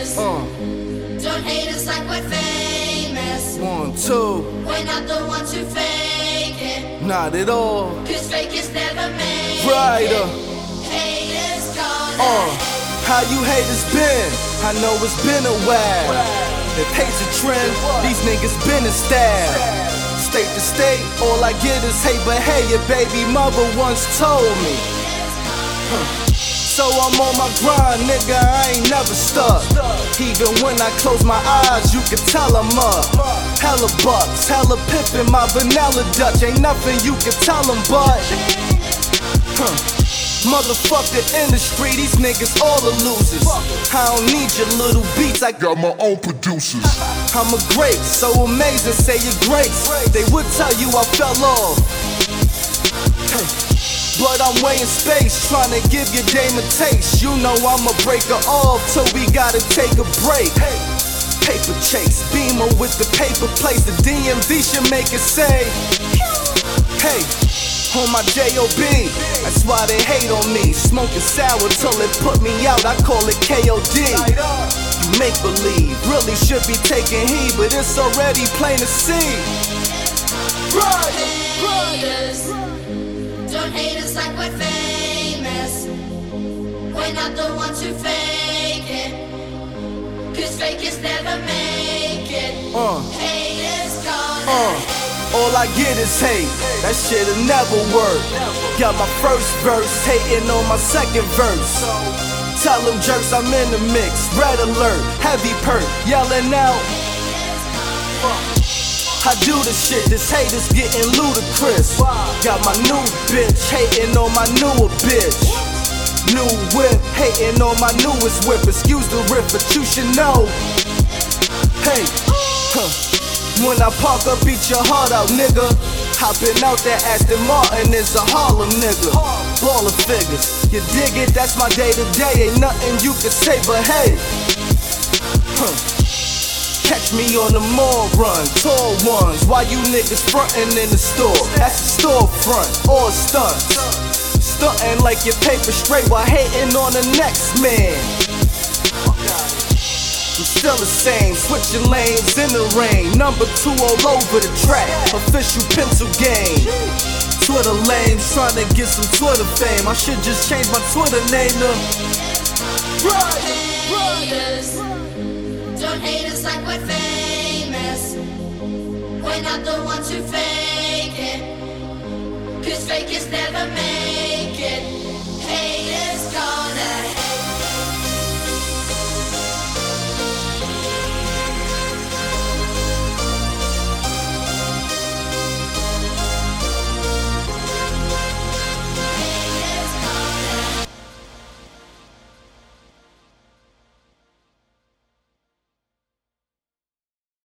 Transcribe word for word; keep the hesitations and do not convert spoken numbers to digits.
haters. Uh, Don't hate us like we're famous. one, two, We're not the ones who fake it. not at all. Cause fake is never made Brighter. it. Haters gonna Uh, how you haters been? I know it's been a while. If hate's a trend, these niggas been in style. State to state, all I get is hate, but hey, your baby mother once told me. Huh. So I'm on my grind, nigga, I ain't never stuck. Even when I close my eyes, you can tell I'm up. Hella bucks, hella pippin', my vanilla Dutch. Ain't nothing you can tell them, but huh. Motherfuck the industry, these niggas all the losers. I don't need your little beats, I Got my own producers. I'm a great, so amazing, say your grace. They would tell you I fell off. Hey. But I'm way in space, tryna give your dame a taste. You know I'ma break her off till we gotta take a break. Paper chase, beamer with the paper plates. The D M V should make it say, hey, on my J O B. That's why they hate on me. Smoking sour till it put me out, I call it K O D. You make believe, really should be taking heed, but it's already plain to see. haters. Don't hate us like we're famous. We're not the ones who fake it. Cause fake is never make it. Uh. Haters gonna Uh, all I get is hate, that shit'll never work. Got my first verse, hating on my second verse. Tell them jerks I'm in the mix, red alert, heavy perk, yelling out. I do the shit, this hate is getting ludicrous. Got my new bitch, hating on my newer bitch. New whip, hating on my newest whip. Excuse the riff, but you should know. Hey, huh. When I park up, beat your heart out, nigga. Hopping out that Aston Martin is a Harlem nigga. Baller figures, you dig it? That's my day to day. Ain't nothing you can say, but hey, huh. Catch me on the mall run, tall ones. Why you niggas frontin' in the store? That's a storefront or a stunt. Stuntin' like your paper straight while hating on the next man. I'm still the same, switching lanes in the rain. Number two all over the track, official pencil game. Twitter lames trying to get some Twitter fame. I should just change my Twitter name to haters. Don't hate us like we're famous. We're not the ones